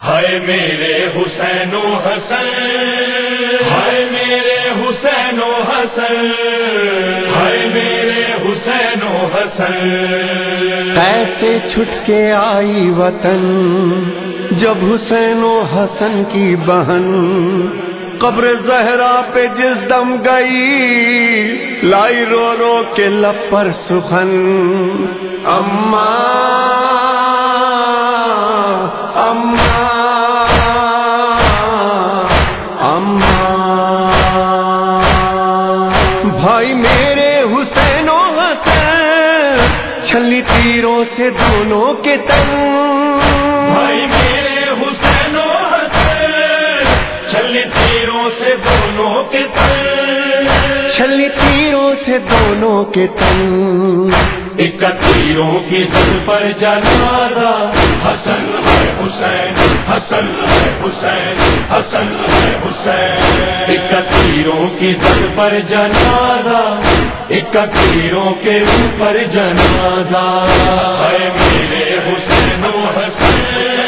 ہائے میرے حسین و حسن، ہائے میرے حسین و حسن، ہائے میرے حسین و حسن۔ کیسے چھٹ کے آئی وطن جب حسین و حسن کی بہن قبر زہرا پہ جس دم گئی، لائی رو رو کے لب پر سخن، اماں اماں اماں۔ بھائی میرے حسین و حسن چھلی تیروں سے دونوں کے تن، بھائی میرے حسین و حسن چھلی تیروں سے دونوں کے تن، چھلی تیروں سے دونوں کے تن، ایک تیروں کی دل پر جنازہ، حسن ہے حسین، حسن ہے حسین، حسن ہے حسین۔ ایک تیروں کی دل پر جنازہ، ایک تیروں کے اوپر جنازہ، ہے میرے حسین و حسن،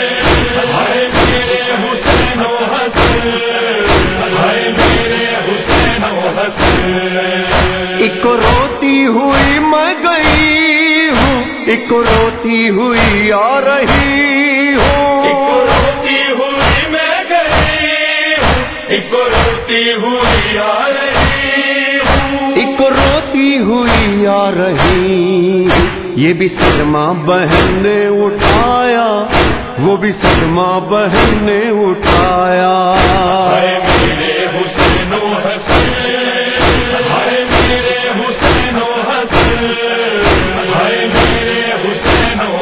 ہے میرے حسین و حسن، ہے میرے حسین و حسن۔ ایک روتی ہوئی میں گئی ہوں، ایک روتی ہوئی آ رہی ہوں، ایک روتی ہوئی میں گئی ہوں، ایک روتی ہوئی آ رہی ہوں، ایک روتی ہوئی آ رہی، یہ بھی صدمہ بہن نے اٹھایا، وہ بھی صدمہ بہن نے اٹھایا، ہے میرے حسین و حسن، ہے میرے حسین و حسن، ہے میرے حسین و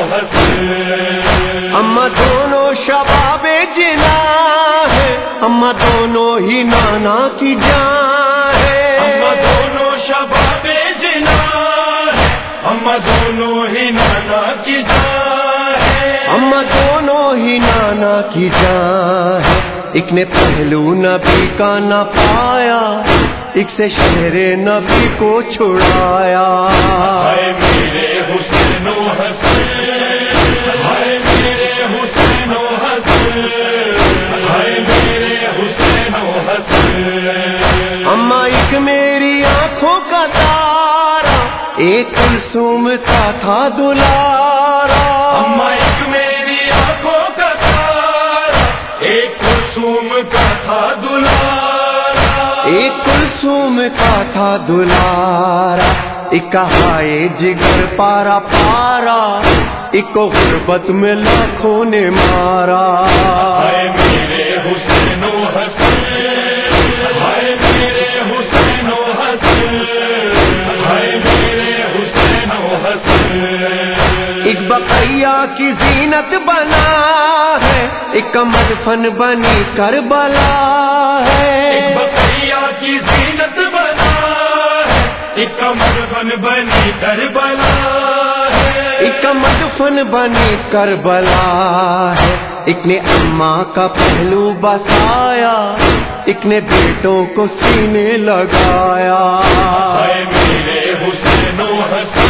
حسن۔ اما دونوں شباب جنا ہے، اما دونوں ہی نانا کی جان ہے، اما دونوں شباب جنا ہے، اما دونوں ہی نانا کی جان ہے، اما دونوں ہی نانا کی جان ہے، ایک نے پہلو نبی کا نہ پایا، ایک سے شہر نبی کو چھڑایا، ہے میرے حسین و حسن، ہے میرے حسین و حسن، ہے میرے حسین و حسن۔ اما ایک میری آنکھوں کا تارا، ایک کلثوم کا تھا دلارا، اما ایک میری آنکھوں کا تارا، ایک کلثوم کا تھا دلارا، ایک کلثوم کا تھا دلارا، ایک ہائے جگر پارا پارا، ایک کو غربت میں لاکھوں نے مارا، ہے میرے حسین و حسن، ہے میرے حسین و حسن، ہے میرے حسین و حسن۔ ایک بقیہ کی زینت بنا ہے، ایک مدفن بنی کربلا ہے، ایک بقیہ کی زینت بنا ہے، ایک مدفن بنی کربلا ہے، ایک مدفن بنی کربلا ہے، ایک نے اماں کا پہلو بسایا، ایک نے بیٹوں کو سینے لگایا، ہے میرے حسین و حسن،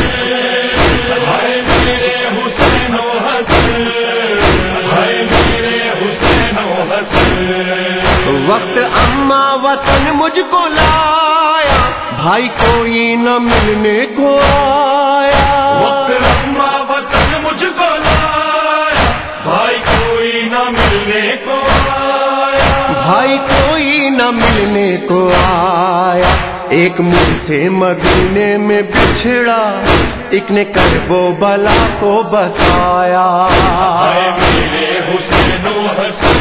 ہے میرے حسین و حسن، ہے میرے حسین و حسن۔ وقت اماں وطن مجھ کو لایا، بھائی کوئی نہ ملنے کو آیا، وقت اماں وطن مجھ کو لایا، بھائی کوئی نہ ملنے کو آیا، بھائی کوئی نہ ملنے کو آیا، ایک مجھ سے مدینے میں بچھڑا، ایک نے کرب و بلا کو بسایا، ہے میرے حسین و حسن،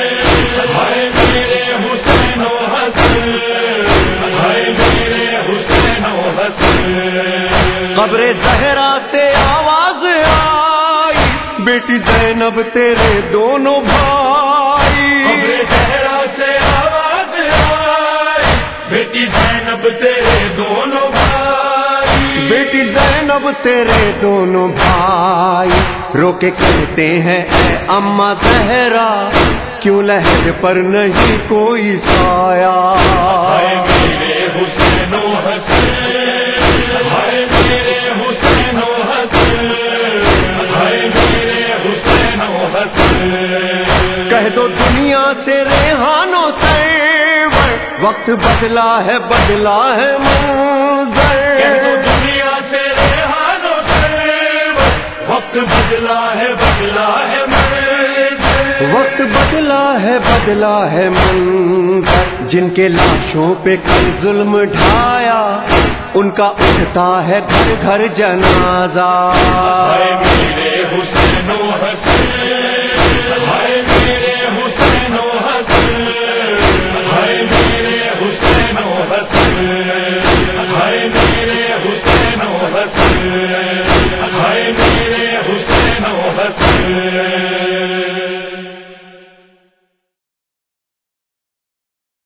ہے میرے حسین و حسن، ہے میرے حسین و حسن۔ قبر زہرا سے آواز آئی، بیٹی زینب تیرے دونوں بھائی، قبر زہرا سے آواز آئی، بیٹی زینب تیرے دونوں بھائی، بیٹی زینب تیرے دونوں بھائی، رو کے کہتے ہیں اے اماں زہرا، کیوں لہد پر نہیں کوئی سایہ، ہے میرے حسین و حسن، ہے میرے حسین و حسن، ہے میرے حسین و حسن۔ کہہ دو دنیا سے ریحانوں سرور، وقت بدلا ہے منظر، کہہ دو دنیا سے ریحانوں سرور، وقت بدلا ہے منظر، وقت بدلا ہے منظر، جن کے لاشوں پہ کل ظلم ڈھایا ان کا اٹھتا ہے گھر گھر جنازہ، اے میرے حسین و حسین